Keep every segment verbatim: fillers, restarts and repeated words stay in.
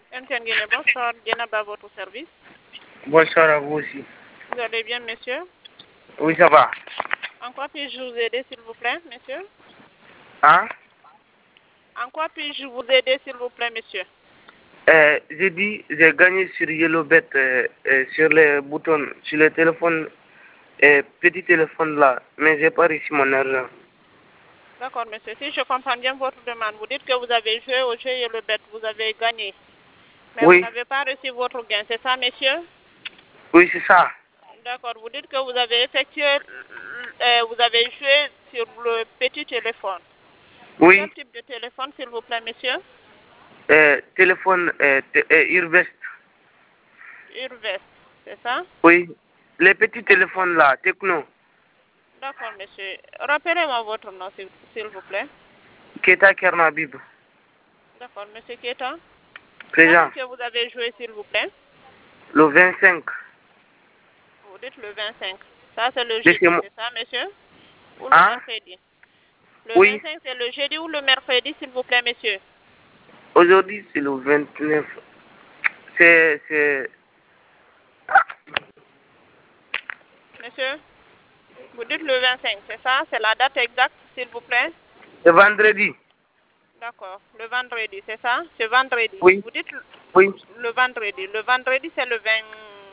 M T N Guinée, bonsoir. Dienaba à votre service. Bonsoir à vous aussi. Vous allez bien, monsieur? Oui, ça va. En quoi puis-je vous aider, s'il vous plaît, monsieur? Hein? En quoi puis-je vous aider, s'il vous plaît, monsieur? Euh, j'ai dit, j'ai gagné sur YellowBet, euh, euh, sur les boutons, sur le téléphone, euh, petit téléphone là, mais j'ai pas reçu mon argent. D'accord, monsieur. Si je comprends bien votre demande, vous dites que vous avez joué au jeu YellowBet, vous avez gagné. Mais Oui. vous n'avez pas reçu votre gain, c'est ça, monsieur? Oui, c'est ça. D'accord. Vous dites que vous avez effectué, euh, vous avez joué sur le petit téléphone. Oui. Quel type de téléphone, s'il vous plaît, monsieur? Euh, téléphone euh, t- euh, Urvest. Urvest, c'est ça? Oui. Les petits téléphones là, Techno. D'accord, monsieur. Rappelez-moi votre nom, s'il s'il vous plaît. Keta Kernabib. D'accord, monsieur Keta. Présent. Quand est-ce que vous avez joué, s'il vous plaît? Le vingt-cinq. Vous dites le vingt-cinq. Ça, c'est le jeudi, Laissez-moi. c'est ça, monsieur? Ou le Hein? mercredi? Le Oui. vingt-cinq, c'est le jeudi ou le mercredi, s'il vous plaît, monsieur? Aujourd'hui, c'est le vingt-neuf. C'est, c'est... Monsieur, vous dites le vingt-cinq, c'est ça? C'est la date exacte, s'il vous plaît? C'est vendredi. D'accord. Le vendredi, c'est ça? C'est vendredi. Oui. Vous dites le, Oui. le vendredi. Le vendredi, c'est le vingt,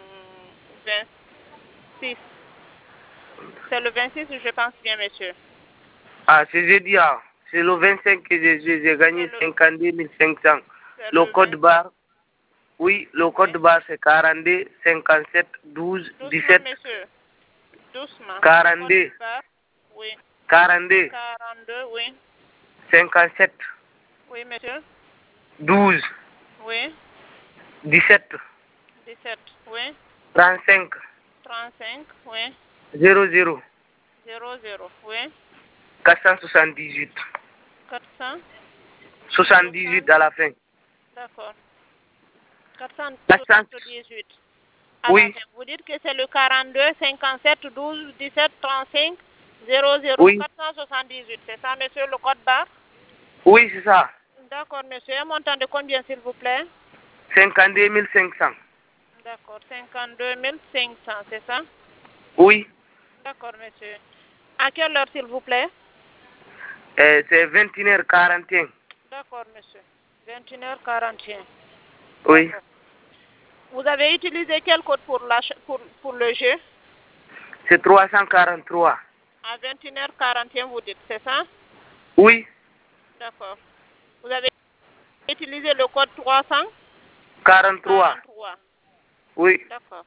vingt-six. C'est le vingt-six, je pense bien, monsieur. Ah, c'est jeudi, ah. C'est le vingt-cinq que j'ai j'ai- j'ai gagné C'est le, cinquante-deux mille cinq cents. c'est Le le code vingt-cinq. barre, oui, le code Oui. barre c'est quarante-deux, cinquante-sept, douze, Doucement, dix-sept, monsieur. Doucement. Le code quarante-deux, barre. Oui. quarante-deux, quarante-deux, oui. cinquante-sept, Oui, monsieur. douze, Oui. dix-sept, dix-sept, oui. trente-cinq, trente-cinq, oui. zéro zéro, zéro zéro, oui. quatre cent soixante-dix-huit. quatre cents. soixante-dix-huit à la fin. D'accord. quatre cent quatre cents, soixante-dix-huit. À la oui, fin. Vous dites que c'est le quarante-deux, cinquante-sept, douze, dix-sept, trente-cinq, zéro zéro, oui, quatre cent soixante-dix-huit. C'est ça, monsieur, le code barre? oui, c'est ça. D'accord, monsieur. Un montant de combien, s'il vous plaît? cinquante-deux mille cinq cents. D'accord. cinquante-deux mille cinq cents, c'est ça? Oui, D'accord, monsieur. À quelle heure, s'il vous plaît? euh, c'est vingt et une heures quarante et un. D'accord, monsieur. vingt et une heures quarante et un. Oui, D'accord. Vous avez utilisé quel code pour, la, ch- pour, pour le jeu? c'est trois cent quarante-trois. À vingt et une heures quarante et un, vous dites, c'est ça? Oui, D'accord. Vous avez utilisé le code trois cent quarante-trois. quarante-trois. Oui, D'accord.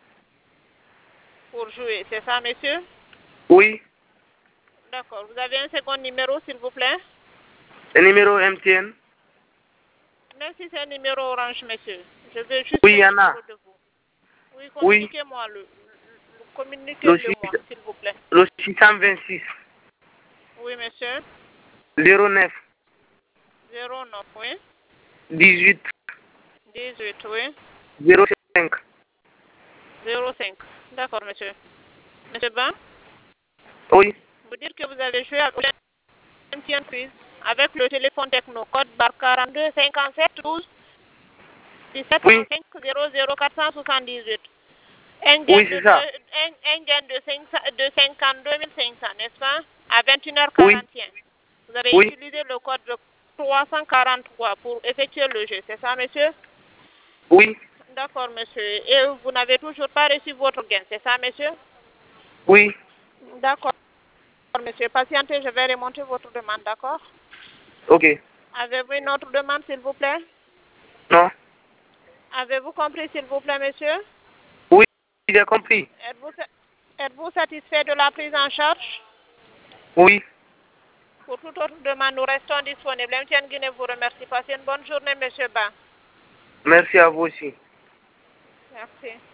Pour jouer, c'est ça, monsieur? oui. D'accord. Vous avez un second numéro, s'il vous plaît? Le numéro M T N? Même si c'est un numéro orange, monsieur. Je veux juste Oui, il un y en a. numéro de vous. Oui, Oui, communiquez-moi le, le- le- le, communiquez-le moi, six- s'il vous plaît. le six cent vingt-six. Oui, monsieur. zéro neuf. zéro neuf, oui. dix-huit. dix-huit, oui. zéro cinq. zéro cinq. D'accord, monsieur. Monsieur Ban, Oui, vous dites que vous avez joué à M T N Quiz avec le téléphone techno, code barre quarante-deux, cinquante-sept, douze, dix-sept, oui, trente-cinq, zéro zéro, quatre cent soixante-dix-huit. Un gain oui, de, c'est deux, ça. un, un gain de, cinq cents de cinquante-deux mille cinq cents, n'est-ce pas? À vingt et une heures Oui, quarante et un. Vous avez oui, utilisé le code de trois cent quarante-trois pour effectuer le jeu, c'est ça, monsieur? oui, D'accord, monsieur. Et vous n'avez toujours pas reçu votre gain, c'est ça, monsieur? oui. D'accord, monsieur. Patientez, je vais remonter votre demande, d'accord? Ok. Avez-vous une autre demande, s'il vous plaît? Non? Avez-vous compris, s'il vous plaît, monsieur? Oui, j'ai compris. Êtes-vous sa- êtes-vous satisfait de la prise en charge? Oui. Pour toute autre demande, nous restons disponibles. M T N Guinée vous remercie. Passez une bonne journée, monsieur Ba. Merci à vous aussi. Merci.